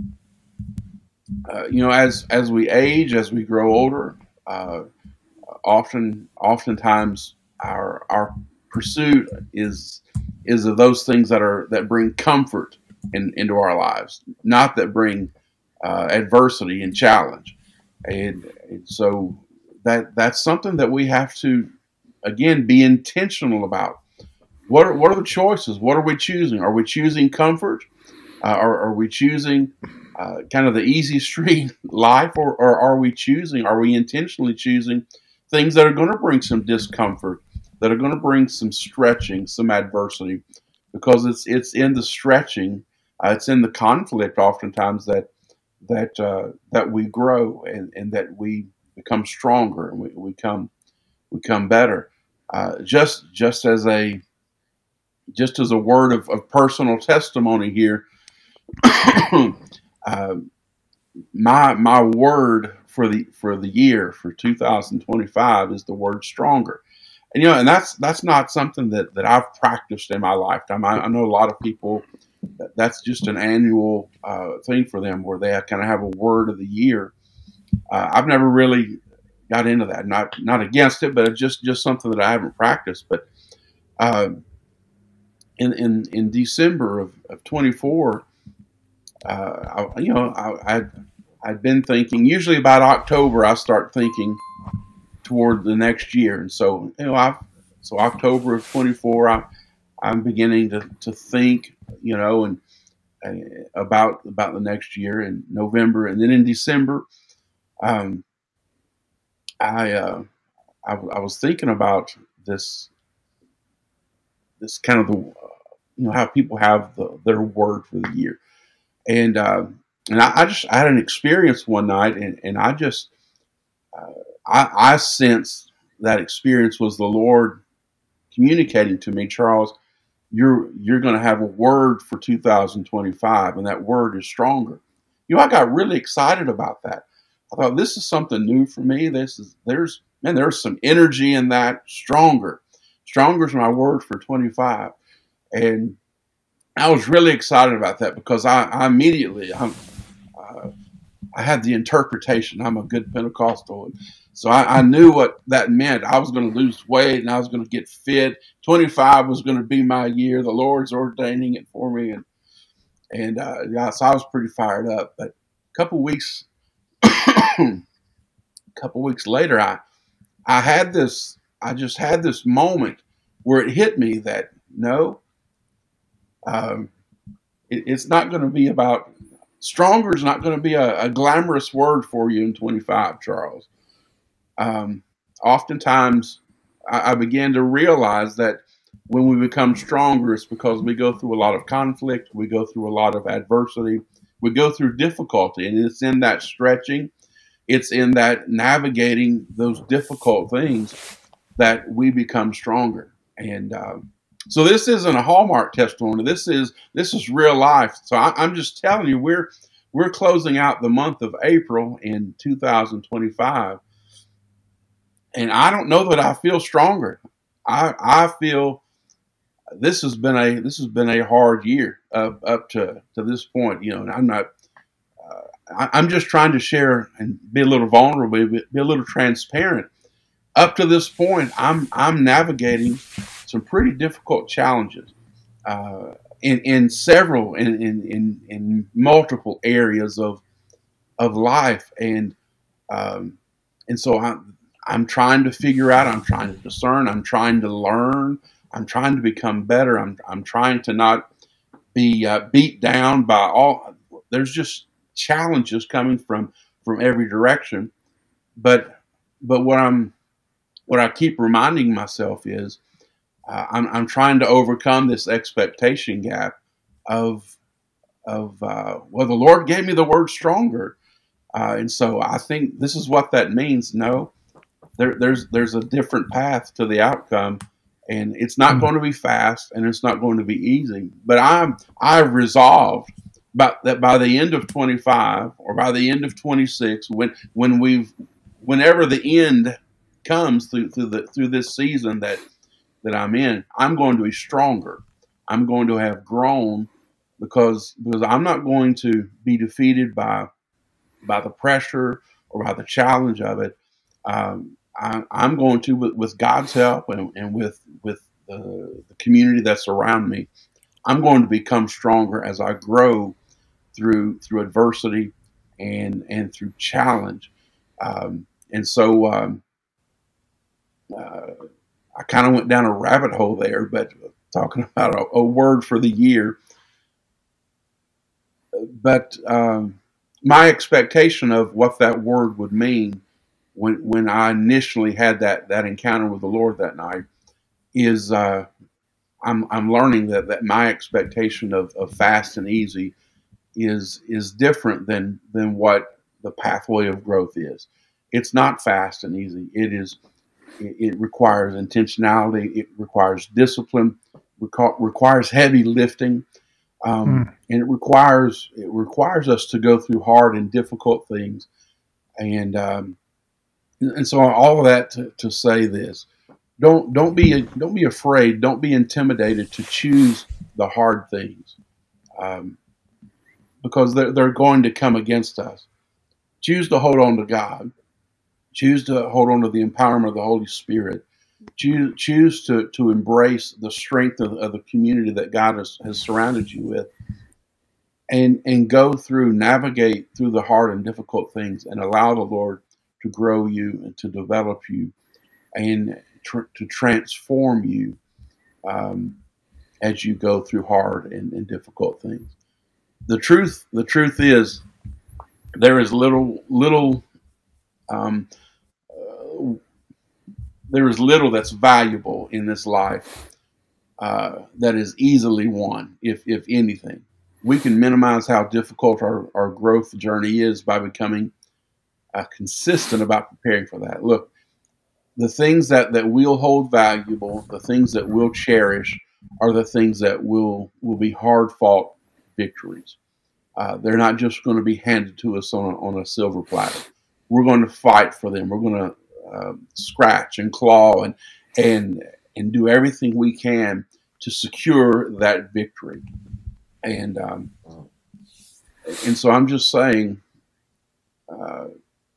uh, you know, as as we age, as we grow older, uh, often oftentimes our our pursuit is is of those things that are that bring comfort In, into our lives, not that bring uh, adversity and challenge, and, and so that that's something that we have to again be intentional about. What are, what are the choices? What are we choosing? Are we choosing comfort? Uh, or are we choosing uh, kind of the easy street life, or, or are we choosing? Are we intentionally choosing things that are going to bring some discomfort, that are going to bring some stretching, some adversity? Because it's it's in the stretching. Uh, it's in the conflict oftentimes that that uh, that we grow and, and that we become stronger and we, we come we become better. Uh, just just as a just as a word of, of personal testimony here, uh, my my word for the for the year for two thousand twenty-five is the word stronger. And you know, and that's that's not something that, that I've practiced in my lifetime. I, I know a lot of people. That's just an annual uh, thing for them where they kind of have a word of the year. Uh, I've never really got into that. Not not against it, but it's just, just something that I haven't practiced. But uh, in, in in December of, of twenty-four, uh, I, you know, I, I'd, I'd been thinking. Usually about October, I start thinking toward the next year, and so you know, I so October of twenty-four, I. I'm beginning to, to think, you know, and uh, about about the next year in November, and then in December, um, I, uh, I I was thinking about this this kind of the you know how people have the, their word for the year, and uh, and I, I just I had an experience one night, and, and I just uh, I, I sensed that experience was the Lord communicating to me, Charles, you're you're going to have a word for two thousand twenty-five, and that word is stronger. You know, I got really excited about that. I thought, this is something new for me. This is there's man, there's some energy in that. Stronger, stronger is my word for twenty-five, and I was really excited about that because I, I immediately I'm, uh, I had the interpretation. I'm a good Pentecostal, and so I, I knew what that meant. I was going to lose weight and I was going to get fit. twenty-five was going to be my year. The Lord's ordaining it for me, and and uh, yeah, so I was pretty fired up. But a couple weeks, a couple weeks later, I I had this. I just had this moment where it hit me that no, um, it, it's not going to be about. Stronger is not going to be a, a glamorous word for you in twenty-five, Charles. Um, oftentimes, I, I began to realize that when we become stronger, it's because we go through a lot of conflict, we go through a lot of adversity, we go through difficulty, and it's in that stretching, it's in that navigating those difficult things that we become stronger. And um, so this isn't a Hallmark testimony. This is this is real life. So I, I'm just telling you, we're we're closing out the month of April in two thousand twenty-five, and I don't know that I feel stronger. I I feel this has been a this has been a hard year up up to to this point. You know, and I'm not. Uh, I, I'm just trying to share and be a little vulnerable, be, be a little transparent. Up to this point, I'm I'm navigating some pretty difficult challenges uh, in in several in, in in in multiple areas of of life, and um, and so I'm I'm trying to figure out. I'm trying to discern. I'm trying to learn. I'm trying to become better. I'm I'm trying to not be uh, beat down by all. There's just challenges coming from from every direction, but but what I'm what I keep reminding myself is uh, I'm, I'm trying to overcome this expectation gap of of uh, well, the Lord gave me the word stronger, uh, and so I think this is what that means. No, there, there's there's a different path to the outcome, and it's not going to be fast, and it's not going to be easy. But I'm I've resolved by, that by the end of twenty-five or by the end of twenty-six, when when we've whenever the end comes through through the through this season that that I'm in, I'm going to be stronger. I'm going to have grown because because I'm not going to be defeated by by the pressure or by the challenge of it. Um, I, I'm going to with, with God's help and, and with with the, the community that's around me. I'm going to become stronger as I grow through through adversity and and through challenge. Um, and so. Um, Uh, I kind of went down a rabbit hole there, but talking about a, a word for the year. But um, my expectation of what that word would mean when when I initially had that that encounter with the Lord that night is uh, I'm I'm learning that, that my expectation of, of fast and easy is is different than than what the pathway of growth is. It's not fast and easy. It is. It requires intentionality. It requires discipline. Reco- requires heavy lifting, um, mm. and it requires it requires us to go through hard and difficult things. And um, and so all of that to, to say this: don't don't be don't be afraid. Don't be intimidated to choose the hard things, um, because they're they're going to come against us. Choose to hold on to God. Choose to hold on to the empowerment of the Holy Spirit. Choose, choose to, to embrace the strength of, of the community that God has, has surrounded you with, and and go through, navigate through the hard and difficult things, and allow the Lord to grow you and to develop you, and tr- to transform you um, as you go through hard and, and difficult things. The truth, the truth is, there is little little. Um, uh, There is little that's valuable in this life uh, that is easily won, if if anything. We can minimize how difficult our, our growth journey is by becoming uh, consistent about preparing for that. Look, the things that, that we'll hold valuable, the things that we'll cherish, are the things that will will be hard fought victories. Uh, they're not just going to be handed to us on a, on a silver platter. We're going to fight for them. We're going to uh, scratch and claw and and and do everything we can to secure that victory. And um, and so I'm just saying, uh,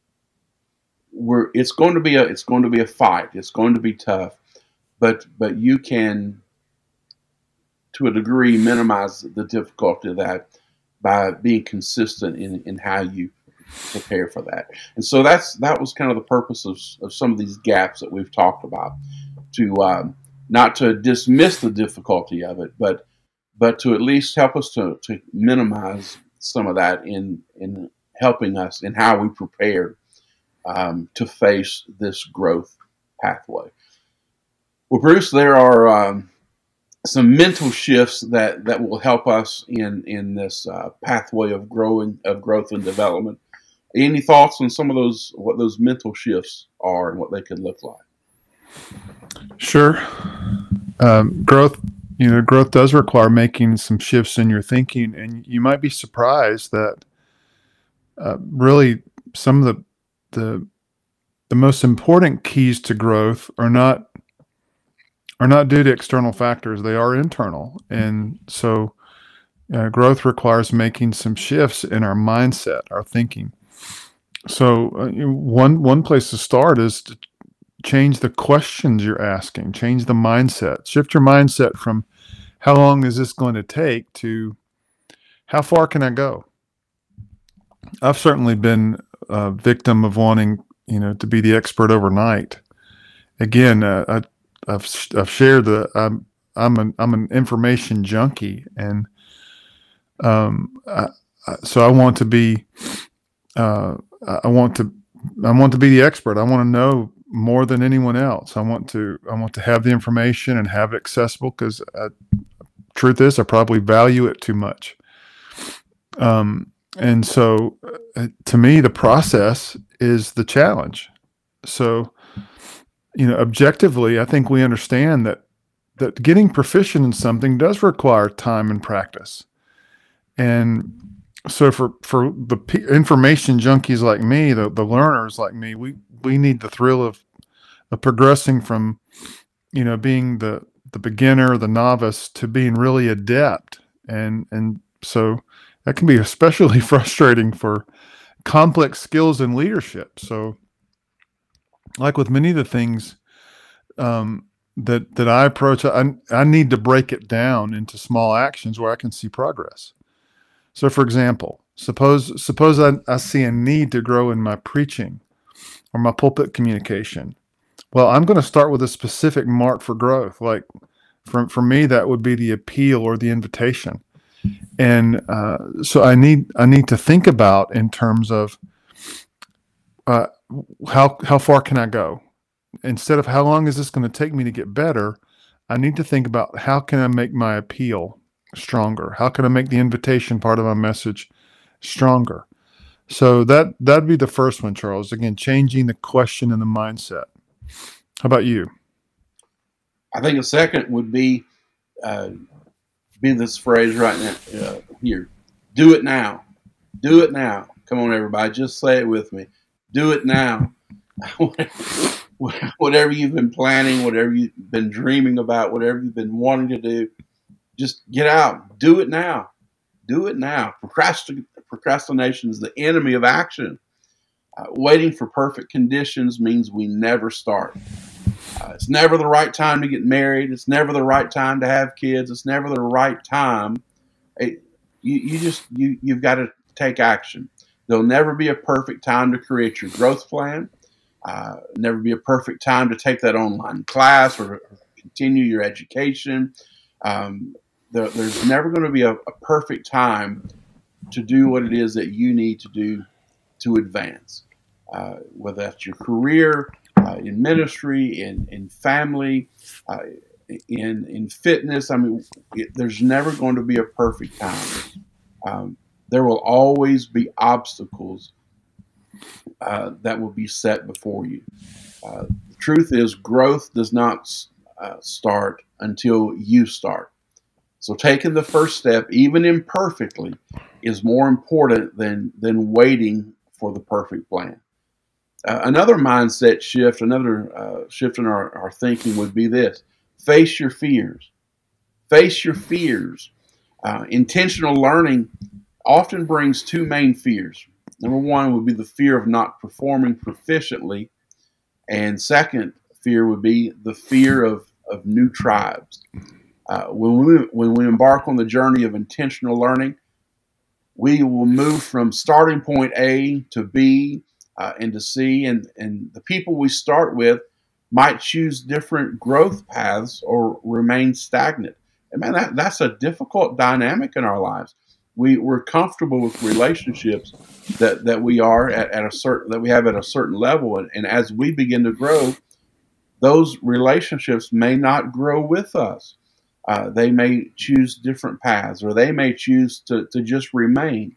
we're it's going to be a it's going to be a fight. It's going to be tough, but but you can, to a degree, minimize the difficulty of that by being consistent in, in how you prepare for that. And so that's that was kind of the purpose of, of some of these gaps that we've talked about, to um, not to dismiss the difficulty of it, but but to at least help us to, to minimize some of that in in helping us in how we prepare um, to face this growth pathway. Well, Bruce, there are um, some mental shifts that, that will help us in in this uh, pathway of growing of growth and development. Any thoughts on some of those, what those mental shifts are and what they could look like? Sure. Um, growth, you know, growth does require making some shifts in your thinking, and you might be surprised that uh, really some of the the the most important keys to growth are not are not due to external factors. They are internal. And so uh, growth requires making some shifts in our mindset, our thinking. So uh, one one place to start is to change the questions you're asking, change the mindset, shift your mindset from how long is this going to take to how far can I go? I've certainly been a victim of wanting, you know, to be the expert overnight. Again, uh, I I've I've shared that I'm I'm an I'm an information junkie, and um, I, I, so I want to be uh, I want to I want to be the expert. I want to know more than anyone else. I want to I want to have the information and have it accessible, because truth is I probably value it too much. Um, and so uh, to me, the process is the challenge. So, you know, objectively, I think we understand that that getting proficient in something does require time and practice. And so for for the p- information junkies like me, the, the learners like me, we we need the thrill of, of progressing from, you know, being the the beginner, the novice, to being really adept. And and so that can be especially frustrating for complex skills in leadership. So, like with many of the things um, that that I approach, I I need to break it down into small actions where I can see progress. So, for example, suppose suppose I, I see a need to grow in my preaching or my pulpit communication. Well, I'm going to start with a specific mark for growth. Like for for me, that would be the appeal or the invitation. And uh, so I need I need to think about in terms of uh, how how far can I go? Instead of how long is this going to take me to get better, I need to think about how can I make my appeal stronger? How can I make the invitation part of my message stronger? So that that'd be the first one, Charles. Again, changing the question and the mindset. How about you? I think a second would be uh, be this phrase right now uh, here. Do it now. Do it now. Come on, everybody. Just say it with me. Do it now. Whatever you've been planning, whatever you've been dreaming about, whatever you've been wanting to do, just get out. Do it now. Do it now. Procrastin- procrastination is the enemy of action. Uh, waiting for perfect conditions means we never start. Uh, it's never the right time to get married. It's never the right time to have kids. It's never the right time. It, you, you just you you've got to take action. There'll never be a perfect time to create your growth plan. Uh, never be a perfect time to take that online class or, or continue your education. Um, there, there's never going to be a, a perfect time to do what it is that you need to do to advance, uh, whether that's your career, uh, in ministry, in, in family, uh, in, in fitness. I mean, it, there's never going to be a perfect time. Um, there will always be obstacles uh, that will be set before you. Uh, the truth is, growth does not uh, start until you start. So taking the first step, even imperfectly, is more important than, than waiting for the perfect plan. Uh, another mindset shift, another uh, shift in our, our thinking would be this: face your fears. Face your fears. Uh, intentional learning often brings two main fears. Number one would be the fear of not performing proficiently. And second fear would be the fear of, of new tribes. Uh, when we when we embark on the journey of intentional learning, we will move from starting point A to B uh, and to C, and, and the people we start with might choose different growth paths or remain stagnant. And man, that, that's a difficult dynamic in our lives. We, we're comfortable with relationships that, that we are at, at a certain that we have at a certain level, and, and as we begin to grow, those relationships may not grow with us. Uh, they may choose different paths, or they may choose to, to just remain.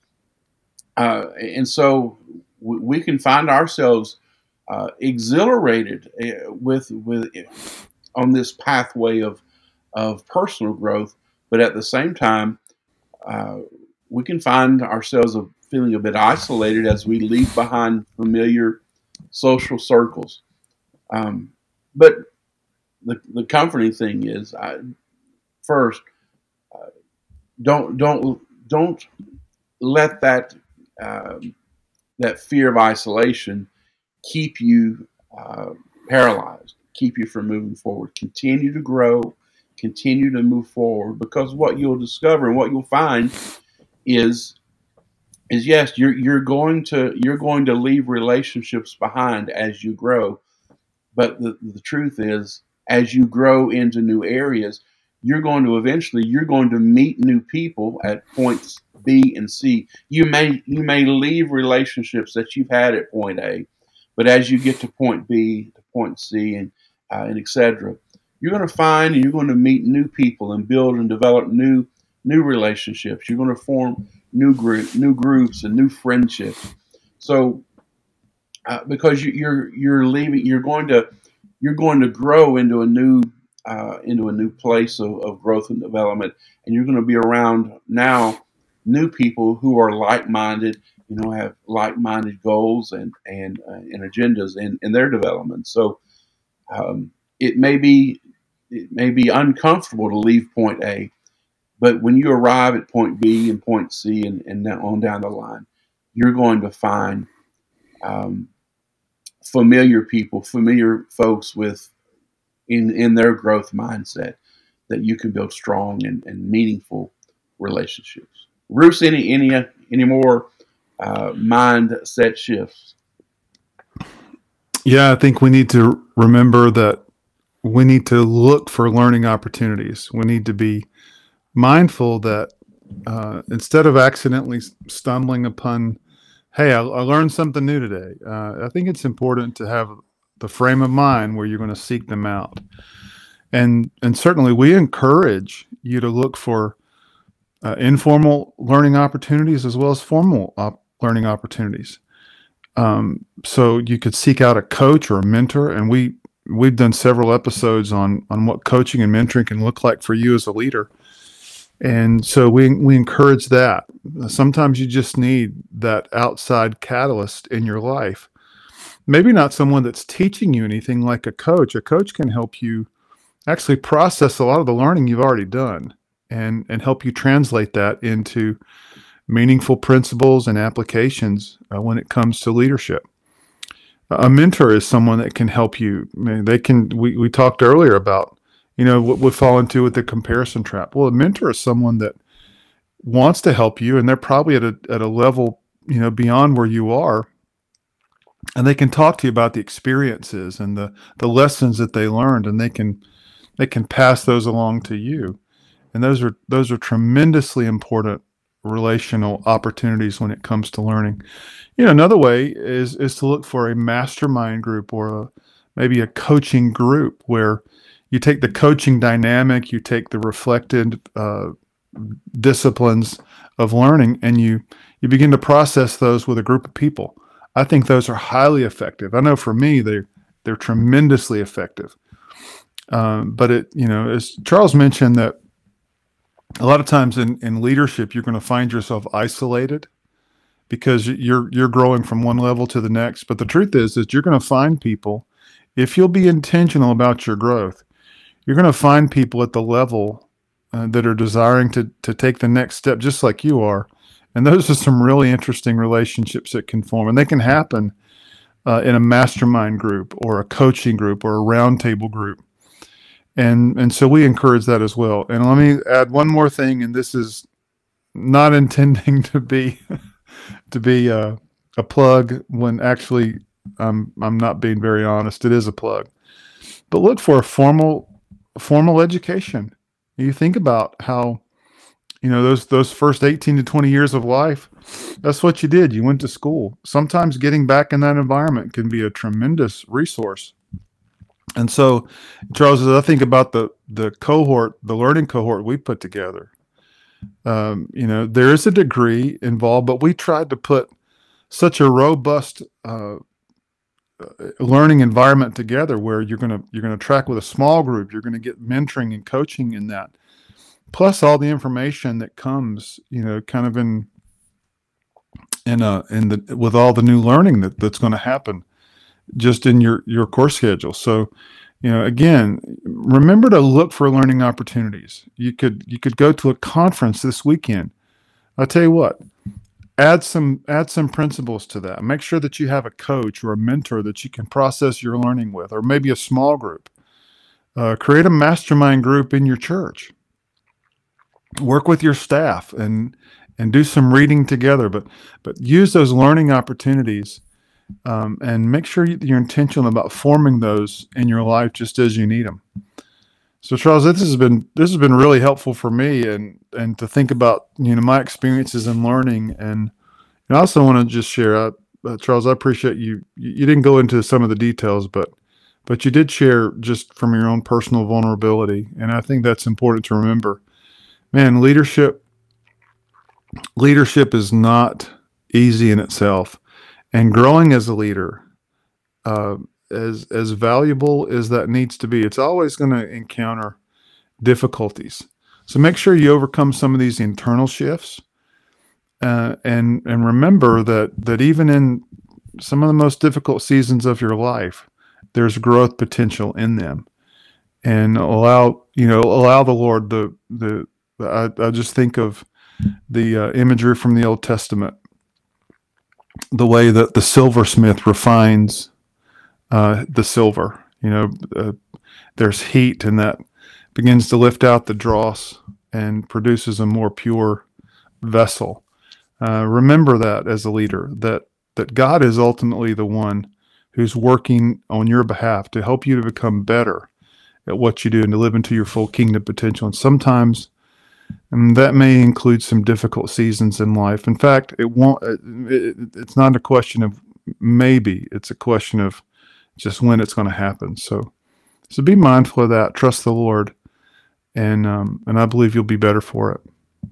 Uh, and so w- we can find ourselves uh, exhilarated with with on this pathway of of personal growth, but at the same time, uh, we can find ourselves feeling a bit isolated as we leave behind familiar social circles. Um, but the the comforting thing is, I, first, uh, don't don't don't let that uh, that fear of isolation keep you uh, paralyzed, keep you from moving forward. Continue to grow, continue to move forward, because what you'll discover and what you'll find is is yes, you're you're going to you're going to leave relationships behind as you grow, but the, the truth is, as you grow into new areas, you're going to eventually you're going to meet new people at points B and C. You may you may leave relationships that you've had at point A, but as you get to point B, to point C, and uh, and et cetera, you're going to find and you're going to meet new people and build and develop new new relationships. You're going to form new group, new groups, and new friendships. So, uh, because you, you're you're leaving, you're going to you're going to grow into a new uh, into a new place of, of growth and development, and you're going to be around now new people who are like-minded, you know, have like-minded goals and and uh, and agendas in, in their development. So um, it may be it may be uncomfortable to leave point A, but when you arrive at point B and point C and, and on down the line, you're going to find um, familiar people, familiar folks with in, in their growth mindset that you can build strong and, and meaningful relationships. Bruce, any any any more uh, mindset shifts? Yeah, I think we need to remember that we need to look for learning opportunities. We need to be mindful that uh, instead of accidentally stumbling upon, hey, I, I learned something new today, uh, I think it's important to have the frame of mind where you're going to seek them out. And and certainly we encourage you to look for uh, informal learning opportunities as well as formal op- learning opportunities. Um, so you could seek out a coach or a mentor, and we we've done several episodes on on what coaching and mentoring can look like for you as a leader. And so we we encourage that. Sometimes you just need that outside catalyst in your life. Maybe not someone that's teaching you anything like a coach. A coach can help you actually process a lot of the learning you've already done and, and help you translate that into meaningful principles and applications uh, when it comes to leadership. A mentor is someone that can help you. I mean, they can. We, we talked earlier about, you know, what we fall into with the comparison trap. Well, a mentor is someone that wants to help you, and they're probably at a at a level, you know, beyond where you are, and they can talk to you about the experiences and the the lessons that they learned, and they can they can pass those along to you. And those are those are tremendously important relational opportunities when it comes to learning. You know, another way is is to look for a mastermind group or a, maybe a coaching group where you take the coaching dynamic, you take the reflected uh, disciplines of learning, and you you begin to process those with a group of people. I think those are highly effective. I know for me, they're, they're tremendously effective. Um, but it, you know, as Charles mentioned, that a lot of times in, in leadership, you're going to find yourself isolated because you're, you're growing from one level to the next. But the truth is that you're going to find people, if you'll be intentional about your growth, you're going to find people at the level uh, that are desiring to, to take the next step, just like you are. And those are some really interesting relationships that can form, and they can happen uh, in a mastermind group or a coaching group or a roundtable group. And and so we encourage that as well. And let me add one more thing, and this is not intending to be to be uh, a plug when actually I'm I'm not being very honest. It is a plug. But look for a formal formal education. You think about how, you know, those those first eighteen to twenty years of life, that's what you did. You went to school. Sometimes getting back in that environment can be a tremendous resource. And so, Charles, as I think about the the cohort, the learning cohort we put together, um, you know, there is a degree involved, but we tried to put such a robust uh, learning environment together where you're gonna you're gonna track with a small group, you're gonna get mentoring and coaching in that, plus all the information that comes, you know, kind of in in a in the with all the new learning that, that's going to happen just in your your course schedule. So, you know, again, remember to look for learning opportunities. You could you could go to a conference this weekend. I'll tell you what, add some add some principles to that. Make sure that you have a coach or a mentor that you can process your learning with, or maybe a small group. Uh, create a mastermind group in your church. Work with your staff and and do some reading together, but but use those learning opportunities. Um, and make sure you're intentional about forming those in your life just as you need them. So, Charles, this has been this has been really helpful for me, and and to think about, you know, my experiences in learning. And, and I also want to just share, uh, uh, Charles, I appreciate you. You didn't go into some of the details, but but you did share just from your own personal vulnerability, and I think that's important to remember. Man, leadership leadership is not easy in itself. And growing as a leader, uh, as as valuable as that needs to be, it's always going to encounter difficulties. So make sure you overcome some of these internal shifts, uh, and and remember that that even in some of the most difficult seasons of your life, there's growth potential in them. And allow you know allow the Lord the the, the I, I just think of the uh, imagery from the Old Testament. The way that the silversmith refines uh, the silver, you know, uh, there's heat, and that begins to lift out the dross and produces a more pure vessel. Uh, remember that as a leader, that that God is ultimately the one who's working on your behalf to help you to become better at what you do and to live into your full kingdom potential. And sometimes And that may include some difficult seasons in life. In fact, it won't. It, it's not a question of maybe. It's a question of just when it's going to happen. So, so be mindful of that. Trust the Lord, and um, and I believe you'll be better for it.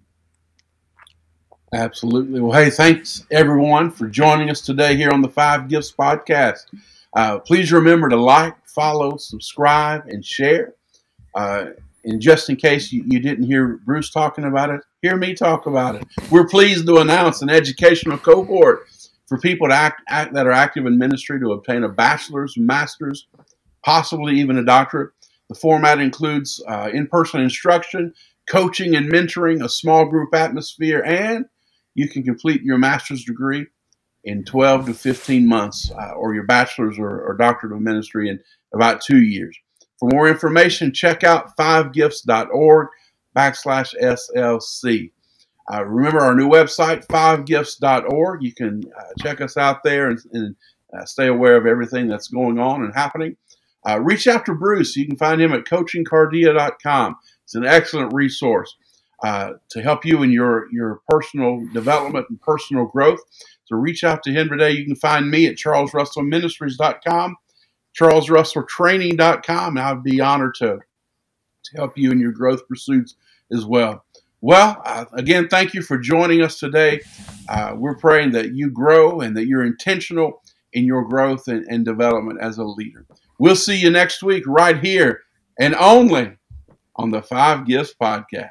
Absolutely. Well, hey, thanks everyone for joining us today here on the Five Gifts Podcast. Uh, please remember to like, follow, subscribe, and share. Uh, And just in case you, you didn't hear Bruce talking about it, hear me talk about it. We're pleased to announce an educational cohort for people to act, act, that are active in ministry to obtain a bachelor's, master's, possibly even a doctorate. The format includes uh, in-person instruction, coaching and mentoring, a small group atmosphere, and you can complete your master's degree in twelve to fifteen months, uh, or your bachelor's or, or doctorate of ministry in about two years. For more information, check out fivegifts.org backslash SLC. Uh, remember our new website, fivegifts dot org. You can uh, check us out there and, and uh, stay aware of everything that's going on and happening. Uh, reach out to Bruce. You can find him at coaching cardia dot com. It's an excellent resource uh, to help you in your, your personal development and personal growth. So reach out to him today. You can find me at charles russell ministries dot com. charles russell training dot com, and I'd be honored to, to help you in your growth pursuits as well. Well, uh, again, thank you for joining us today. Uh, we're praying that you grow and that you're intentional in your growth and, and development as a leader. We'll see you next week right here and only on the Five Gifts Podcast.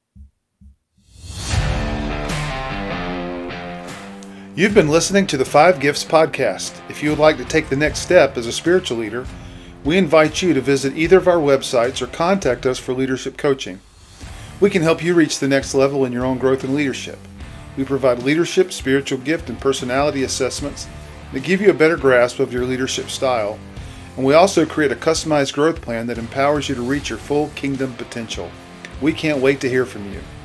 You've been listening to the Five Gifts Podcast. If you would like to take the next step as a spiritual leader, we invite you to visit either of our websites or contact us for leadership coaching. We can help you reach the next level in your own growth and leadership. We provide leadership, spiritual gift, and personality assessments that give you a better grasp of your leadership style. And we also create a customized growth plan that empowers you to reach your full kingdom potential. We can't wait to hear from you.